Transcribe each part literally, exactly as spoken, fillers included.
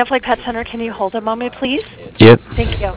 Snowflake Pet Center, can you hold a moment, please? Yep. Thank you.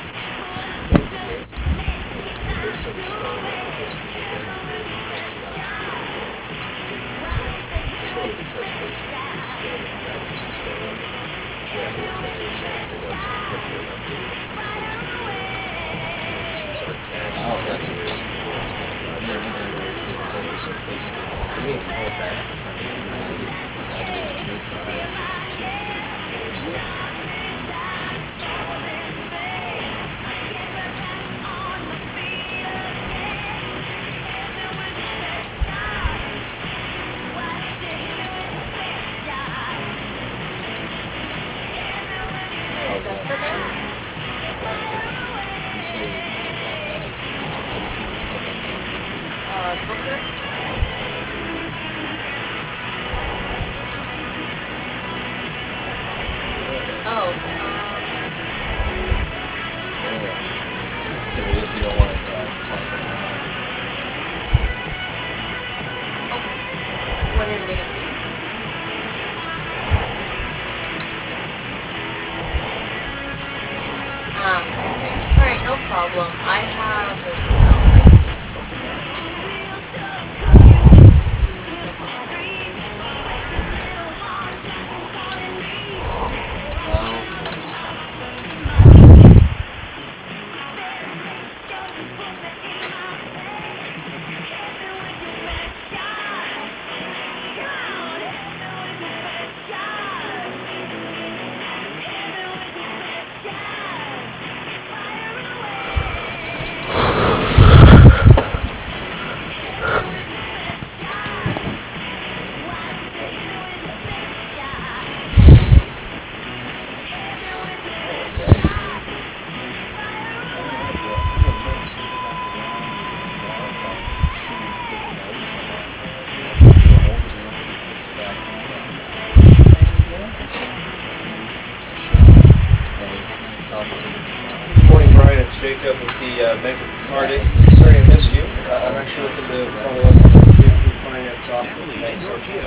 Morning, Brian. It's Jacob with the uh, Bank of Cardiff. Sorry I missed you. Uh, I'm actually looking to follow up on the vehicle finance offer. Thanks so much.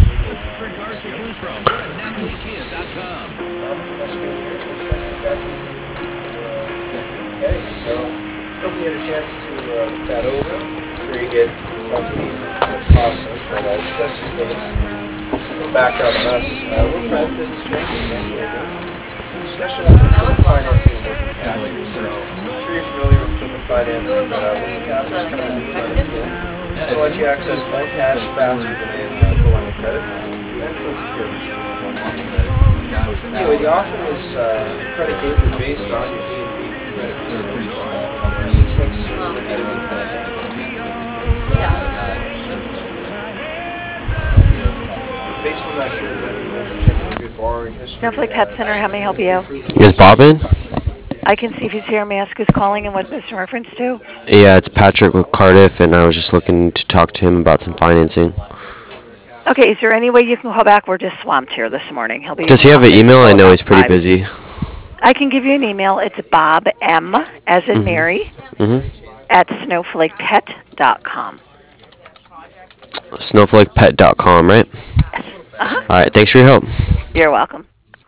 Cars to choose from at Natalie Kia dot com. Okay, so hope you had a chance to uh, look that over. I'm sure you get something awesome, but uh, let's just give us some background on us. Uh, we're private business banking. Specializing in equipment financing and working capital. So I'm sure you're familiar with equipment financing, but uh, working capital is kind of a new line of skill. It'll let you access more cash faster than a uh, full line of credit and for securities. Anyway, the offer is uh, predicated or based on your D and B credit facility. This makes it based on that, you're a good borrowing history. Snowflake Pet Center, how may I help you? Is Bob in? I can see if he's here. May I ask who's calling and what this in reference to? Yeah, it's Patrick with Cardiff, and I was just looking to talk to him about some financing. Okay, is there any way you can call back? We're just swamped here this morning. He'll be Does he have an email? I know he's pretty five. busy. I can give you an email. It's Bob M, as in Mm-hmm. Mary, Mm-hmm. at snowflake pet dot com. snowflake pet dot com, right? Uh-huh. All right, thanks for your help. You're welcome.